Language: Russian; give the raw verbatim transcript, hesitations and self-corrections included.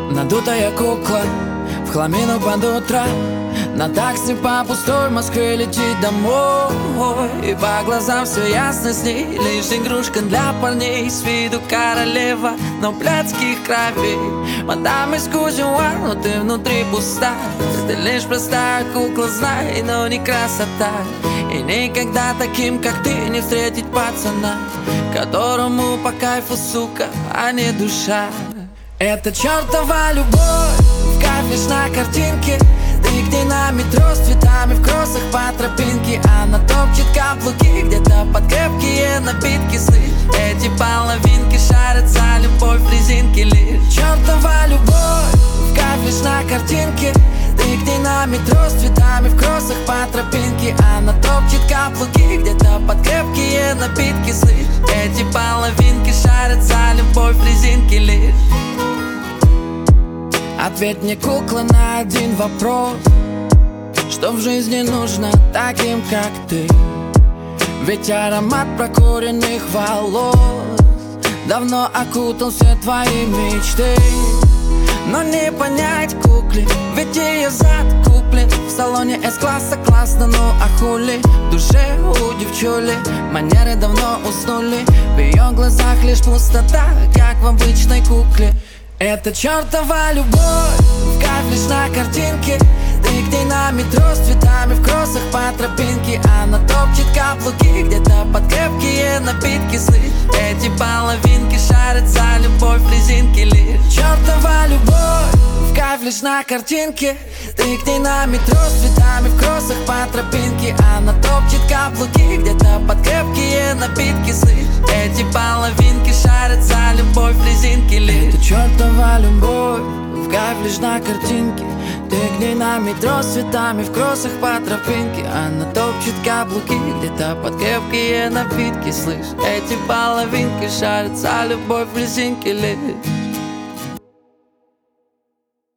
Надутая кукла в хламину под утро, на такси по пустой Москве летит домой. И по глазам все ясно с ней, лишь игрушка для парней. С виду королева, но блядских кровей. Мадам из Кузюа, но ты внутри пуста. Ты лишь простая кукла, знай, но не красота. И никогда таким, как ты, не встретить пацана, которому по кайфу, сука, а не душа. Это чертова любовь, в кайф лишь на картинке. Ты где на метро с цветами в кроссах по тропинке. Она топчет каблуки где-то под крепкие напитки. Слышь, эти половинки шарят за любовь в резинке лишь. Чертова любовь, в кайф лишь на картинке. Ты где на метро с цветами в кроссах по тропинке. Она топчет каблуки где-то под крепкие напитки. Слышь, эти половинки шарят за любовь в резинке лишь. Ответь мне, кукла, на один вопрос: что в жизни нужно таким, как ты? Ведь аромат прокуренных волос давно окутал все твои мечты. Но не понять кукле, ведь ее зад куплен в салоне С-класса классно, ну а хули? В душе у девчули манеры давно уснули. В ее глазах лишь пустота, как в обычной кукле. Это чертова любовь, в кайф лишь на картинке. Ты где на метро с цветами в кроссах по тропинке. Она топчет каблуки где-то под крепкие напитки. Слышь, эти половинки шарят за любовь в резинке лишь. Чертова любовь, в кайф лишь на картинке. Ты где на метро с цветами в кроссах по тропинке. Она топчет каблуки где-то под крепкие напитки. Слышь, эти половинки шарят за любовь в резинке лишь. Это чертова любовь, в кайф лишь на картинке. Ты где на метро с цветами в кроссах по тропинке. Она топчет каблуки где-то под крепкие напитки. Слышь, эти половинки шарят за любовь в резинке лишь.